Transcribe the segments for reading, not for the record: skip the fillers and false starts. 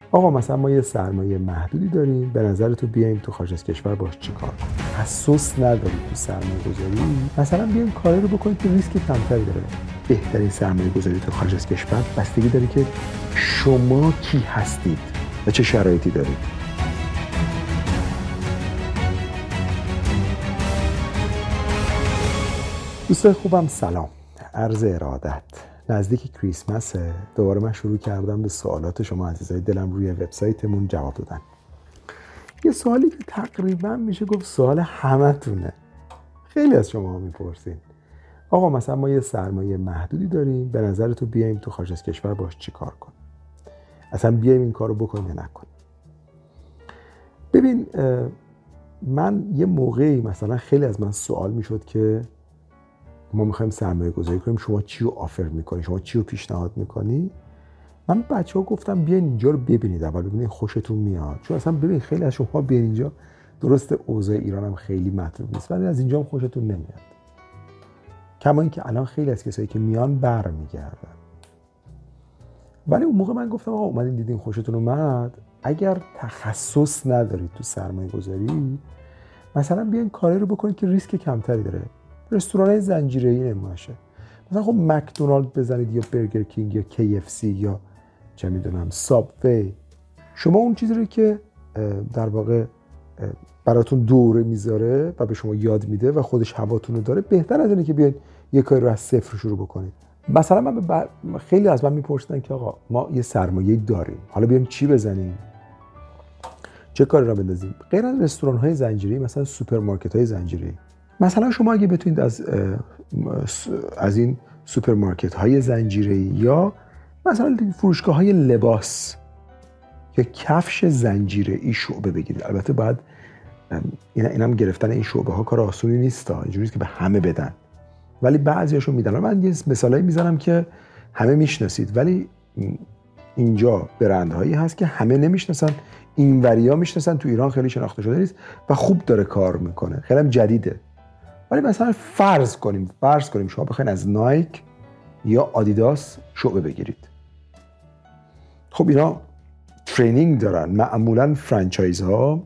آقا مثلا ما یه سرمایه محدودی داریم، به نظر تو بیایم تو خارج از کشور باش چیکار کنیم؟ تخصص نداریم تو سرمایه گذاری، مثلا بیایم کاری رو بکنیم که ریسک کمتری داره. بهترین سرمایه گذاری تو خارج از کشور بستگی داره که شما کی هستید و چه شرایطی دارید. دوستای خوبم سلام، عرض ارادت. نزدیک کریسمسه، دوباره من شروع کردم به سوالات شما عزیزای دلم روی وبسایتمون جواب دادن. یه سوالی که تقریبا میشه گفت سوال همتونه. خیلی از شما میپرسین آقا مثلا ما یه سرمایه محدودی داریم، به نظر تو بیایم تو خارج از کشور باش چی کار کنیم؟ اصلا بیایم این کارو بکنیم یا نکنیم؟ ببین، من یه موقعی مثلا خیلی از من سوال میشد که ما میخوایم سرمایه گذاری کنیم، شما چی رو آفر میکنی؟ شما چی رو پیشنهاد میکنی؟ من بچه ها گفتم بیاین اینجا رو ببینید، اول ببینید خوشتون میاد. چون اصلا ببین خیلی از شما بیاین اینجا، درسته اوضاع ایران هم خیلی مطلوب نیست ولی از اینجا هم خوشتون نمیاد. کما اینکه الان خیلی از کسایی که میان برمیگردن. ولی اون موقع من گفتم آقا اومدین دیدین خوشتون اومد، اگر تخصص ندارید تو سرمایه گذاری، مثلا بیاین کاری رو بکنید که ریسک کمتری داره. رستوران زنجیره‌ای نماشه، مثلا خب مکدونالد بزنید یا برگر کینگ یا KFC یا چه میدونم سابوی. شما اون چیزی رو که در واقع براتون دوره میذاره و به شما یاد میده و خودش هواتون رو داره، بهتر از اینه که بیاین یه کاری رو از صفر شروع بکنید. مثلا من خیلی از من میپرسیدن که آقا ما یه سرمایه داریم، حالا بیایم چی بزنیم؟ چه کاری را بندازیم؟ غیر از رستوران‌های زنجیره‌ای، مثلا سوپرمارکت‌های زنجیره‌ای. مثلا شما اگه بتونید از این سوپرمارکت‌های زنجیره‌ای یا مثلا فروشگاه‌های لباس یا کفش زنجیره‌ای شعبه بگیرید، البته باید اینم گرفتن این شعبه‌ها کار آسونی نیست، اینجوری نیست که به همه بدن، ولی بعضیاشون میدن. من یه مثالایی میزنم که همه میشناسید، ولی اینجا برندهایی هست که همه نمیشناسن، اینوریا میشناسن، تو ایران خیلی شناخته شده نیست و خوب داره کار میکنه، خیلی هم جدیده. ولی مثلا فرض کنیم شما بخواید از نایک یا آدیداس شعبه بگیرید. خب اینا ترینینگ دارن، معمولا فرانچایز ها،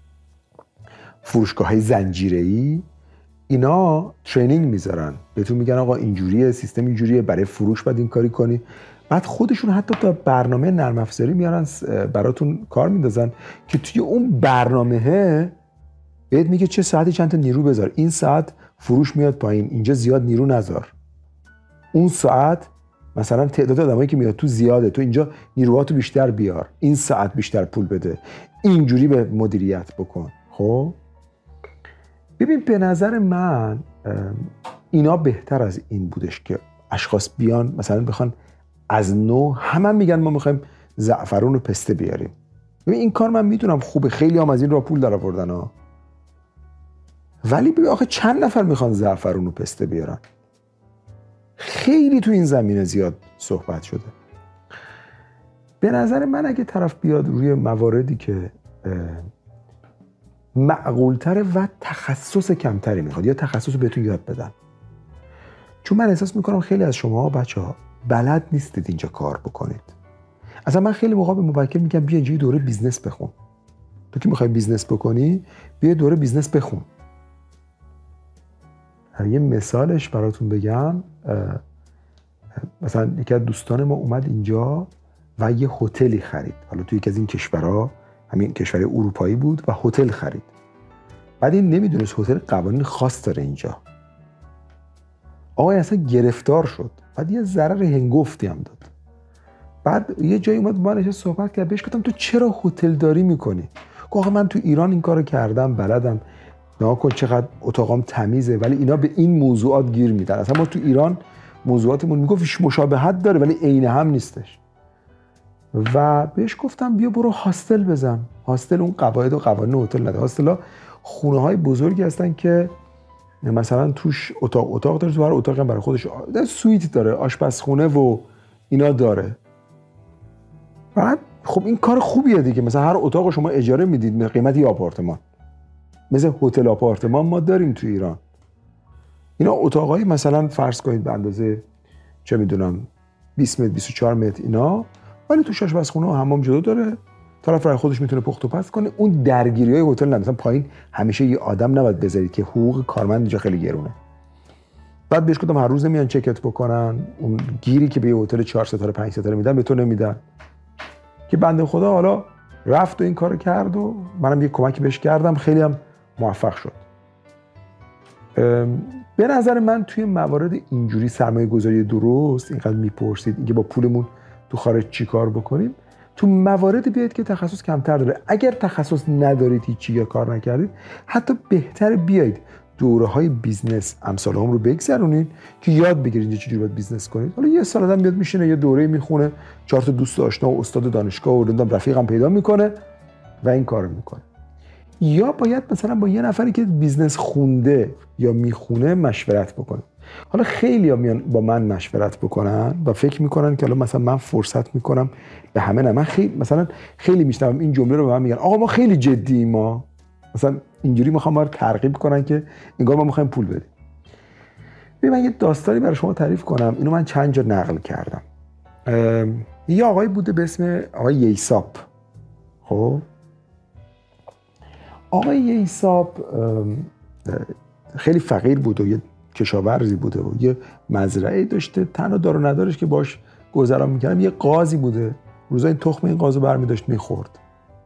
فروشگاه های زنجیره‌ای، اینا ترینینگ میذارن، بهتون میگن آقا اینجوریه، سیستم اینجوریه، برای فروش باید این کاری کنی. بعد خودشون حتی تا برنامه نرم افزاری میارن براتون کار میندازن که توی اون برنامه بهت میگه چه ساعتی چند تا نیرو بذار، این ساعت فروش میاد پایین، اینجا زیاد نیرو نذار، اون ساعت مثلا تعداد آدمایی که میاد تو زیاده، تو اینجا نیروهاتو بیشتر بیار، این ساعت بیشتر پول بده، اینجوری به مدیریت بکن. خب ببین، به نظر من اینا بهتر از این بودش که اشخاص بیان مثلا بخوان از نو همه میگن ما میخوایم زعفرون و پسته بیاریم. ببین این کار من میدونم خوبه، خیلی هم از این راه پول در آوردن ها، ولی ببین آخه چند نفر میخوان زعفرون و پسته بیارن؟ خیلی تو این زمینه زیاد صحبت شده. به نظر من اگه طرف بیاد روی مواردی که معقولتره و تخصص کمتری میخواد یا تخصص رو بهتون یاد بدن، چون من احساس میکنم خیلی از شما بچه‌ها بلد نیستید اینجا کار بکنید. اصلا من خیلی موقع به موکل میگم بیا اینجا دوره بیزنس بخون. تو که میخوای بیزنس بکنی بیا دوره بیزنس بخون. یه مثالش براتون بگم، مثلا یکی از دوستان ما اومد اینجا و یه هتلی خرید، حالا توی یکی از این کشورها، همین کشور اروپایی بود و هتل خرید. بعد این نمیدونست هتل قوانین خاص داره اینجا. آقای اصلا گرفتار شد، بعد یه ضرر هنگفتی هم داد. بعد یه جایی اومد با من صحبت کرد، بهش گفتم تو چرا هتل داری میکنی؟ گفت من تو ایران این کارو کردم، بلدم، ناکن چقدر اتاقام تمیزه، ولی اینا به این موضوعات گیر میدن. اصلا ما تو ایران موضوعاتمون میگفت مشابهت داره ولی عین هم نیستش. و بهش گفتم بیا برو هاستل بزن. هاستل اون قواعد و قوانین هتل نداره. هاستل‌ها خونه‌های بزرگی هستن که مثلا توش اتاق داره، تو هر اتاقی هم برای خودش سویت داره، آشپزخونه و اینا داره. بعد خب این کار خوبیه دیگه، مثلا هر اتاق شما اجاره میدید به قیمت یه آپارتمان، مثل هتل آپارتمان ما داریم تو ایران. اینا اتاقای مثلا فرض کنید به اندازه چه میدونم 20 متر 24 متر، اینا ولی تو آشپزخونه و حمام جدا داره، طرف برای خودش میتونه پخت و پز کنه. اون درگیری‌های هتل نه، مثلا پایین همیشه یه آدم نباید بذارید که حقوق کارمند اینجا خیلی گرونه. بعد بهش گفتم هر روز نمیان چکت بکنن، اون گیری که به یه هتل 4 ستاره 5 ستاره میدن به تو نمیدن. که بنده خدا حالا رفت و این کارو کرد و منم یه کمکی بهش کردم، خیلی هم موفق شد. به نظر من توی موارد اینجوری سرمایه گذاری درست، اینقدر میپرسید اینکه با پولمون تو خارج چی کار بکنیم، تو موارد بیاید که تخصص کمتر داره. اگر تخصص ندارید، هیچی یا کار نکردید، حتی بهتر بیاید دوره‌های بیزنس امثال هم رو بگذرونید که یاد بگیرید چجوری باید بیزنس کنید. حالا یه سال آدم میاد میشینه یه دوره میخونه، 4 تا دوست آشنا و استاد دانشگاه و رفیقم پیدا میکنه و این کارو میکنه. یا باید مثلا با یه نفری که بیزنس خونده یا میخونه مشورت بکنه. حالا خیلی ها میان با من مشورت بکنن و فکر میکنن که حالا مثلا من فرصت میکنم به همه. نه، من خیلی میشنوم این جمله رو به من میگن آقا ما خیلی جدییم، ما مثلا اینجوری میخوام ما رو ترغیب کنن که انگار ما میخوایم پول بدیم. ببین من یه داستانی برای شما تعریف کنم، اینو من چند جا نقل کردم. یه آقایی بوده به اسم آقای ییساپ. خب آقای ییساپ خیلی فقیر بود و یه کشاورزی بوده و یه مزرعه داشته، تنها دار و ندارش که باش گذران میکردم یه قاضی بوده. روزا این تخم این قاضو برمی داشت میخورد،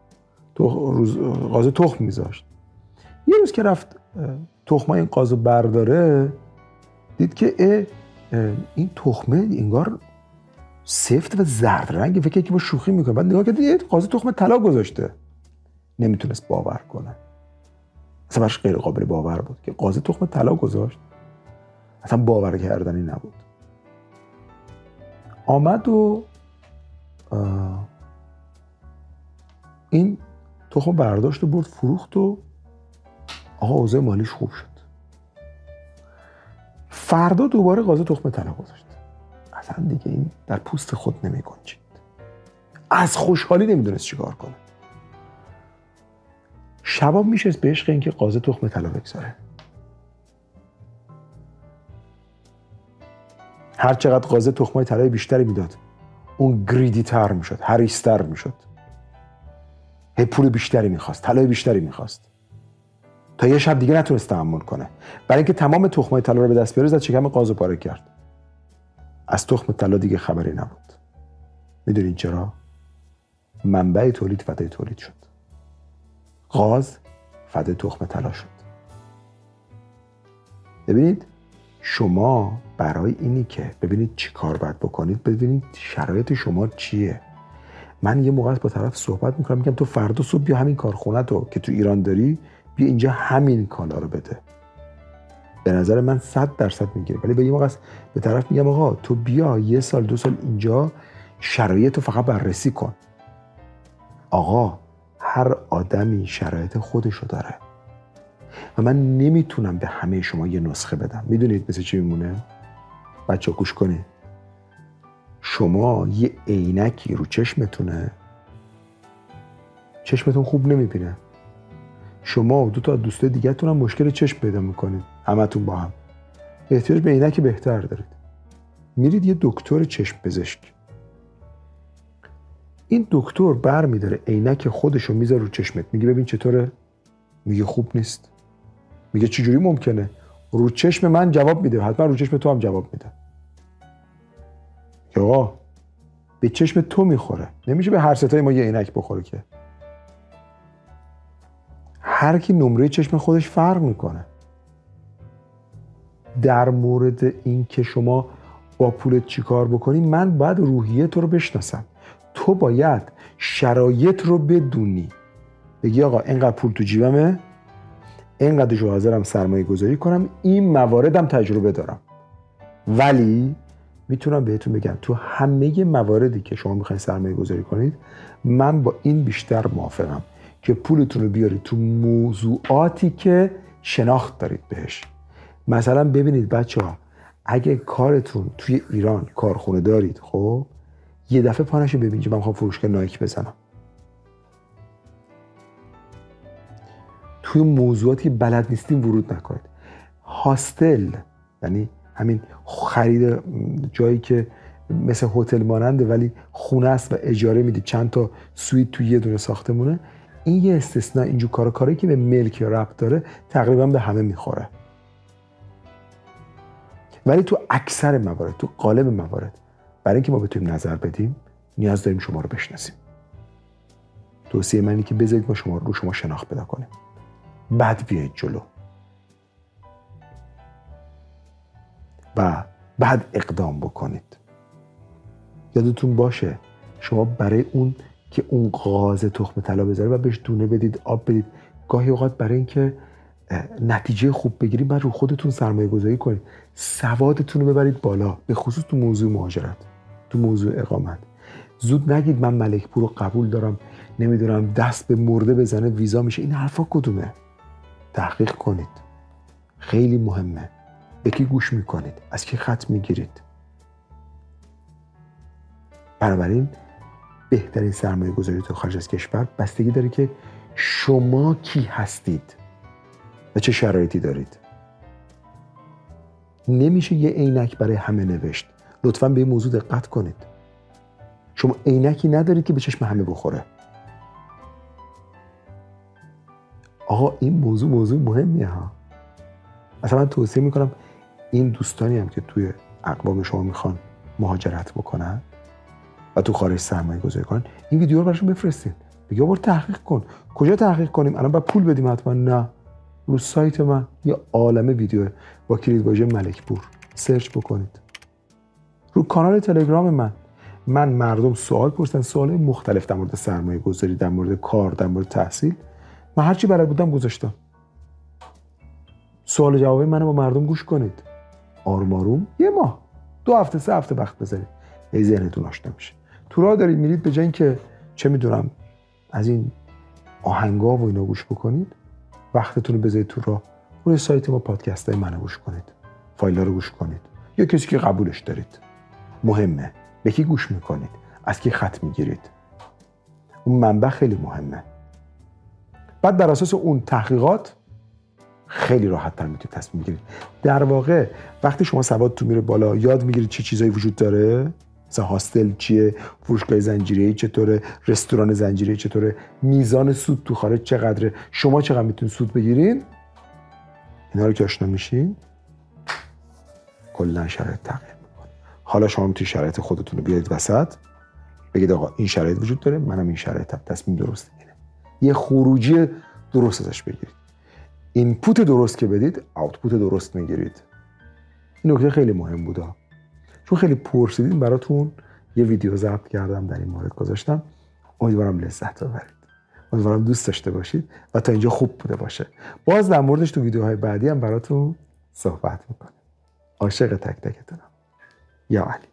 قاضی تخم میذاشت. یه روز که رفت تخمای این قاضو برداره، دید که این تخمه انگار سفت و زرد رنگه، فکر که با شوخی میکنه. بعد نگاه کرد قاضی تخم طلا گذاشته، نمیتونست باور کنه. اصلا براش غیر قابل باور بود که قاضی تخم طلا گذاشت، اصلا باور کردنی نبود. آمد و این تخم برداشت و برد فروخت و آقا اوضاع مالیش خوب شد. فردا دوباره قاضی تخم طلا گذاشت، اصلا دیگه این در پوست خود نمی‌گنجید. از خوشحالی نمیدونست چیکار کنه. شباب میشست به عشق این که قاضی تخم طلا بگذاره. هر چقدر قاضی تخمای طلای بیشتری میداد، اون گریدی تر میشد، حریص‌تر میشد. هی پول بیشتری میخواست، طلای بیشتری میخواست. تا یه شب دیگه نتونست تحمل کنه. برای اینکه تمام تخمای طلا رو به دست بیاره، زد شکم قاضی پاره کرد. از تخم طلا دیگه خبری نبود. میدونین چرا؟ منبع تولید فدای تولید شد. قاز فدای تخم طلا شد. ببینید شما برای اینی که ببینید چی کار باید بکنید، ببینید شرایط شما چیه. من یه موقع با طرف صحبت میکنم، میگم تو فردا صبح بیا همین کارخونه تو که تو ایران داری، بیا اینجا همین کالا رو بده. به نظر من 100% میگیره. ولی به یه موقع به طرف میگم آقا تو بیا 1 سال 2 سال اینجا شرایط رو فقط بررسی کن. آقا هر آدمی شرایط خودشو داره و من نمیتونم به همه شما یه نسخه بدم. میدونید مثل چی میمونه؟ بچه گوش کنید. شما یه عینکی رو چشمتونه، چشمتون خوب نمیبینه. شما و 2 تا دوستای دیگه تون هم مشکل چشم پیدا میکنید، همتون با هم احتیاج به عینک بهتر دارید. میرید یه دکتر چشم پزشک. این دکتر برمی‌داره عینک خودشو میذاره رو چشمت، میگه ببین چطوره؟ میگه خوب نیست. میگه چجوری ممکنه؟ رو چشم من جواب میده، حتما رو چشم تو هم جواب میده. آقا به چشم تو میخوره، نمیشه به هر ستای ما یه عینک بخوره که. هر کی نمره چشم خودش فرق میکنه. در مورد این که شما با پولت چی کار بکنی، من باید روحیه تو رو بشناسم. تو باید شرایط رو بدونی. بگی آقا اینقدر پول تو جیبمه، اینقدرشو حاضرم سرمایه گذاری کنم، این مواردم تجربه دارم. ولی میتونم بهتون بگم تو همه مواردی که شما میخواین سرمایه گذاری کنید، من با این بیشتر موافقم که پولتون رو بیارید تو موضوعاتی که شناخت دارید بهش. مثلا ببینید بچه‌ها، اگه کارتون توی ایران کارخونه دارید، خب یه دفعه پانشو ببینید من میخوام فروشگاه نایک بزنم. توی موضوعاتی که بلد نیستین ورود نکنید. هاستل یعنی همین خرید جایی که مثل هتل ماننده ولی خونه است و اجاره میدید، چند تا سویت توی یه دونه ساختمونه، این یه استثناء. اینجور کاری که به ملک ربط داره تقریبا به همه میخوره. ولی تو اکثر موارد، تو غالب موارد، برای اینکه ما بتونیم نظر بدیم نیاز داریم شما رو بشناسیم. توصیه من اینه که بذارید ما شما شناخت پیدا کنیم، بعد بیایید جلو و بعد اقدام بکنید. یادتون باشه شما برای اون که اون غاز تخم طلا بذاره و بهش دونه بدید، آب بدید، گاهی اوقات برای اینکه نتیجه خوب بگیرید بعد رو خودتون سرمایه گذاری کنید، سوادتون رو ببرید بالا، به خصوص تو موضوع مهاجرت، تو موضوع اقامت. زود نگید من ملکپور رو قبول دارم، نمیدونم دست به مرده بزنه ویزا میشه. این حرفا کدومه؟ تحقیق کنید، خیلی مهمه. به کی گوش میکنید؟ از کی خط میگیرید؟ بنابراین بهترین سرمایه گذاری تو خارج از کشور بستگی داره که شما کی هستید و چه شرایطی دارید. نمیشه یه عینک برای همه نوشت. لطفاً به این موضوع دقت کنید. شما عینکی ندارید که به چشم همه بخوره. آقا این موضوع مهمیه ها. مثلا من توصیه میکنم این دوستانی هم که توی اقوام شما میخوان مهاجرت بکنن و تو خارج سرمایه گذاری کنن، این ویدیو رو براشون بفرستین. بگید برو تحقیق کن. کجا تحقیق کنیم؟ الان باید پول بدیم حتما؟ نه. رو سایت من یه عالمه ویدیو با کلیدواژه ملکپور سرچ بکنید. رو کانال تلگرام من مردم سوال پرسیدن، سوالای مختلف در مورد سرمایه گذاری، در مورد کار، در مورد تحصیل. من هرچی بلد بودم گذاشتم. سوال جوابی منو با مردم گوش کنید. آروم آروم یه ماه، 2 هفته، 3 هفته وقت بذارید. ای ذهنتون آشنا میشه. تو راه دارید میرید، به جای اینکه چه میدونم از این آهنگا و اینا گوش بکنید، وقتتون رو بذارید تو راه. روی سایت ما پادکستای منو گوش کنید. فایل‌ها رو گوش کنید. یا کسی که قبولش دارید. مهمه. به کی گوش میکنید؟ از کی خط میگیرید؟ اون منبع خیلی مهمه. بعد بر اساس اون تحقیقات خیلی راحت‌تر میتونید تصمیم بگیرید. در واقع وقتی شما سوادتون میره بالا، یاد میگیرید چه چیزایی وجود داره، مثلا هاستل چیه، فروشگاه زنجیره‌ای چطوره، رستوران زنجیره‌ای چطوره، میزان سود تو خارج چقدره، شما چقدر میتونید سود بگیرین، اینا رو که آشنا میشین کلا شرایط تغییر میکنه. حالا شما میتونید شرایط خودتون رو بیارید وسط، بگید آقا این شرایط وجود داره، منم این شرایطم، تصمیم درست اینه. یه خروجی درست ازش بگیرید. اینپوت درست که بدید، آوتپوت درست میگیرید. این نکته خیلی مهم بوده، چون خیلی پرسیدین. براتون یه ویدیو ضبط کردم، در این مورد گذاشتم. امیدوارم لذت ببرید، امیدوارم دوست داشته باشید و تا اینجا خوب بوده باشه. باز در موردش تو ویدیوهای بعدی هم براتون صحبت میکنم. عاشق تک تکتونم. یا علی.